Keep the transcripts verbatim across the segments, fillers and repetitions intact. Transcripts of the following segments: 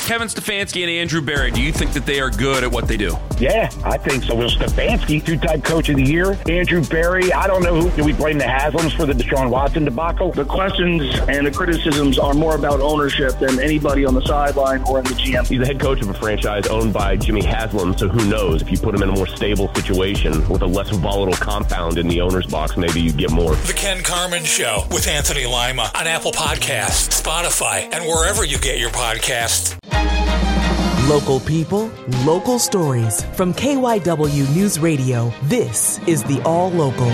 Kevin Stefanski and Andrew Berry, do you think that they are good at what they do? Yeah, I think so. Well, Stefanski, two-time coach of the year. Andrew Berry, I don't know who. Do we blame the Haslams for the Deshaun Watson debacle? The questions and the criticisms are more about ownership than anybody on the sideline or in the G M. He's the head coach of a franchise owned by Jimmy Haslam, so who knows? If you put him in a more stable situation with a less volatile compound in the owner's box, maybe you get more. The Ken Carman Show with Anthony Lima on Apple Podcasts, Spotify, and wherever you get your podcasts. Local people, local stories. From K Y W News Radio, this is the All Local.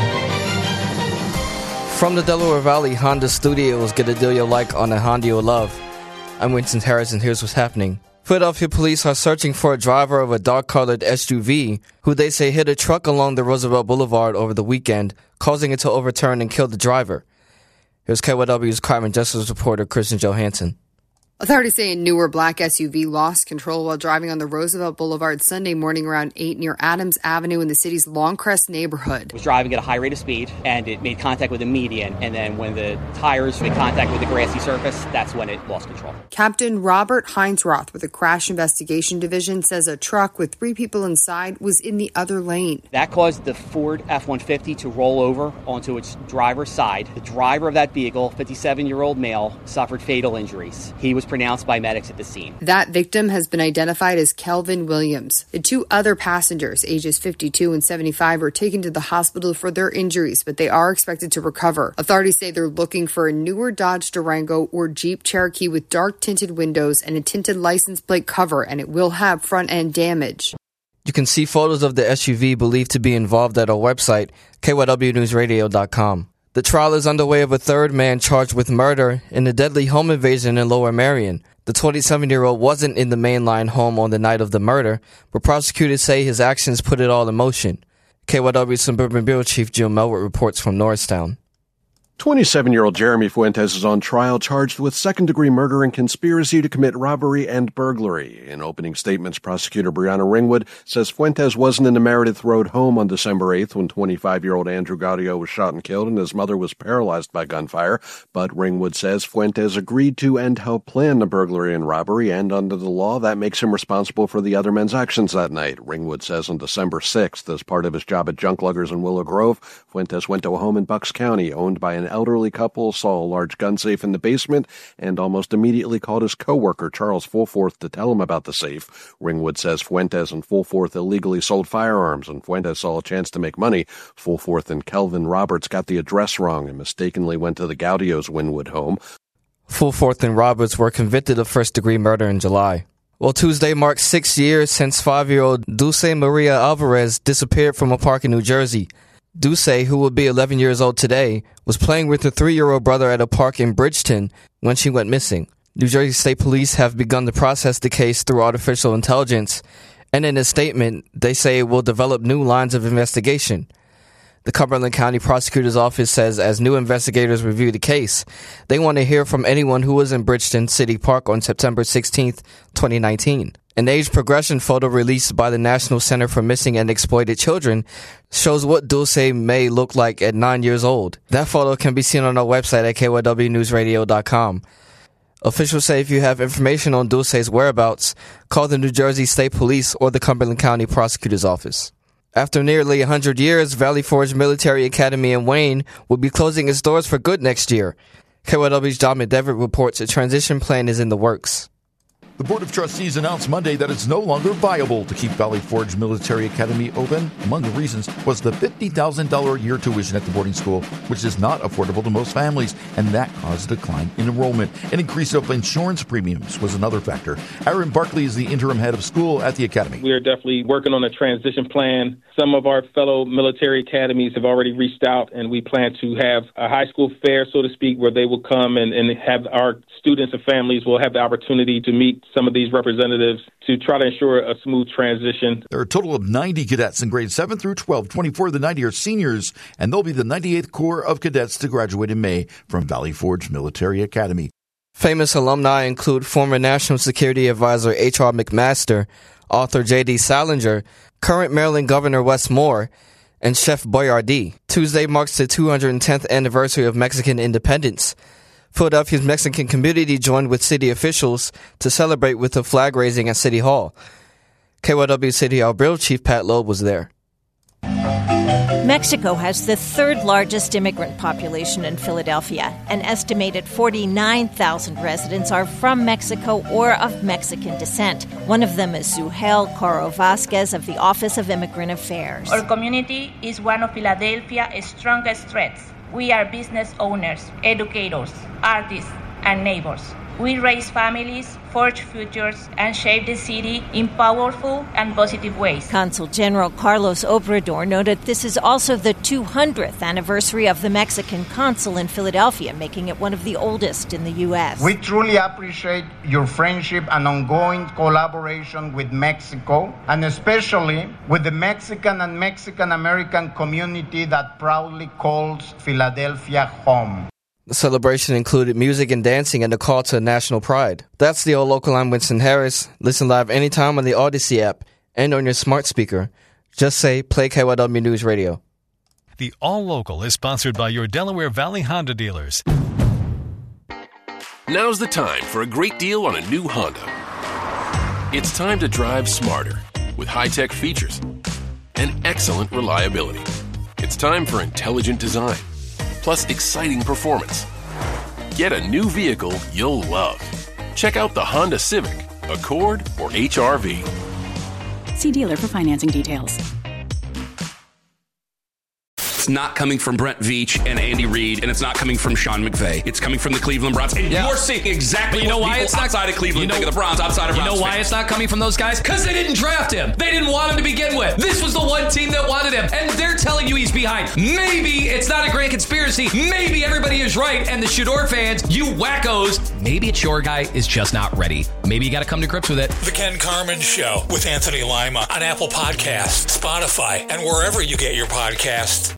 From the Delaware Valley Honda Studios, get a deal you like on a Honda you love. I'm Winston Harris, and here's what's happening. Philadelphia police are searching for a driver of a dark-colored S U V who they say hit a truck along the Roosevelt Boulevard over the weekend, causing it to overturn and kill the driver. Here's K Y W's crime and justice reporter Kristen Johansson. Authorities say a newer black S U V lost control while driving on the Roosevelt Boulevard Sunday morning around eight near Adams Avenue in the city's Longcrest neighborhood. It was driving at a high rate of speed, and it made contact with the median, and then when the tires made contact with the grassy surface, that's when it lost control. Captain Robert Heinsroth with the Crash Investigation Division says a truck with three people inside was in the other lane. That caused the Ford F one fifty to roll over onto its driver's side. The driver of that vehicle, fifty-seven-year-old male, suffered fatal injuries. He was pronounced by medics at the scene. That victim has been identified as Kelvin Williams. The two other passengers, ages fifty-two and seventy-five, were taken to the hospital for their injuries, but they are expected to recover. Authorities say they're looking for a newer Dodge Durango or Jeep Cherokee with dark tinted windows and a tinted license plate cover, and it will have front end damage. You can see photos of the S U V believed to be involved at our website, K Y W news radio dot com. The trial is underway of a third man charged with murder in a deadly home invasion in Lower Merion. The twenty-seven-year-old wasn't in the mainline home on the night of the murder, but prosecutors say his actions put it all in motion. K Y W Suburban Bureau Chief Jim Melwood reports from Norristown. twenty-seven-year-old Jeremy Fuentes is on trial charged with second-degree murder and conspiracy to commit robbery and burglary. In opening statements, prosecutor Brianna Ringwood says Fuentes wasn't in the Meredith Road home on December eighth when twenty-five-year-old Andrew Gaudio was shot and killed and his mother was paralyzed by gunfire. But Ringwood says Fuentes agreed to and helped plan the burglary and robbery, and under the law, that makes him responsible for the other men's actions that night. Ringwood says on December sixth, as part of his job at Junk Luggers in Willow Grove, Fuentes went to a home in Bucks County owned by an elderly couple, saw a large gun safe in the basement, and almost immediately called his co-worker, Charles Fulforth, to tell him about the safe. Ringwood says Fuentes and Fulforth illegally sold firearms, and Fuentes saw a chance to make money. Fulforth and Kelvin Roberts got the address wrong and mistakenly went to the Gaudio's Wynwood home. Fulforth and Roberts were convicted of first-degree murder in July. Well, Tuesday marks six years since five-year-old Dulce Maria Alvarez disappeared from a park in New Jersey. Dulce, who will be eleven years old today, was playing with her three-year-old brother at a park in Bridgeton when she went missing. New Jersey State Police have begun to process the case through artificial intelligence, and in a statement, they say it will develop new lines of investigation. The Cumberland County Prosecutor's Office says as new investigators review the case, they want to hear from anyone who was in Bridgeton City Park on September sixteenth, twenty nineteen. An age progression photo released by the National Center for Missing and Exploited Children shows what Dulce may look like at nine years old. That photo can be seen on our website at K Y W news radio dot com. Officials say if you have information on Dulce's whereabouts, call the New Jersey State Police or the Cumberland County Prosecutor's Office. After nearly one hundred years, Valley Forge Military Academy in Wayne will be closing its doors for good next year. K Y W's John McDevitt reports a transition plan is in the works. The Board of Trustees announced Monday that it's no longer viable to keep Valley Forge Military Academy open. Among the reasons was the fifty thousand dollars a year tuition at the boarding school, which is not affordable to most families, and that caused a decline in enrollment. An increase of insurance premiums was another factor. Aaron Barkley is the interim head of school at the academy. We are definitely working on a transition plan. Some of our fellow military academies have already reached out, and we plan to have a high school fair, so to speak, where they will come and, and have our students and families will have the opportunity to meet some of these representatives to try to ensure a smooth transition. There are a total of ninety cadets in grades seven through twelve. twenty-four of the ninety are seniors, and they'll be the ninety-eighth Corps of Cadets to graduate in May from Valley Forge Military Academy. Famous alumni include former National Security Advisor H R McMaster, author J D Salinger, current Maryland Governor Wes Moore, and Chef Boyardee. Tuesday marks the two hundred tenth anniversary of Mexican independence. Philadelphia's Mexican community joined with city officials to celebrate with a flag raising at City Hall. K Y W City Hall Bureau Chief Pat Loeb was there. Mexico has the third largest immigrant population in Philadelphia. An estimated forty-nine thousand residents are from Mexico or of Mexican descent. One of them is Zuhel Caro Vasquez of the Office of Immigrant Affairs. Our community is one of Philadelphia's strongest strengths. We are business owners, educators, artists, and neighbors. We raise families, forge futures, and shape the city in powerful and positive ways. Consul General Carlos Obrador noted this is also the two hundredth anniversary of the Mexican consul in Philadelphia, making it one of the oldest in the U S. We truly appreciate your friendship and ongoing collaboration with Mexico, and especially with the Mexican and Mexican-American community that proudly calls Philadelphia home. The celebration included music and dancing and a call to national pride. That's the All Local. I'm Winston Harris. Listen live anytime on the Odyssey app and on your smart speaker. Just say, play K Y W News Radio. The All Local is sponsored by your Delaware Valley Honda dealers. Now's the time for a great deal on a new Honda. It's time to drive smarter with high-tech features and excellent reliability. It's time for intelligent design, plus exciting performance. Get a new vehicle you'll love. Check out the Honda Civic, Accord, or H R V. See dealer for financing details. It's not coming from Brent Veach and Andy Reid, and it's not coming from Sean McVay. It's coming from the Cleveland Browns. And yeah. You're seeing exactly but you know what why people it's not, outside of Cleveland you know, think of the Browns, outside of You Browns know why fans. It's not coming from those guys? Because they didn't draft him. They didn't want him to begin with. This was the one team that wanted him, and they're telling you he's behind. Maybe it's not a grand conspiracy. Maybe everybody is right, and the Shador fans, you wackos, maybe it's your guy is just not ready. Maybe you got to come to grips with it. The Ken Carman Show with Anthony Lima on Apple Podcasts, Spotify, and wherever you get your podcasts.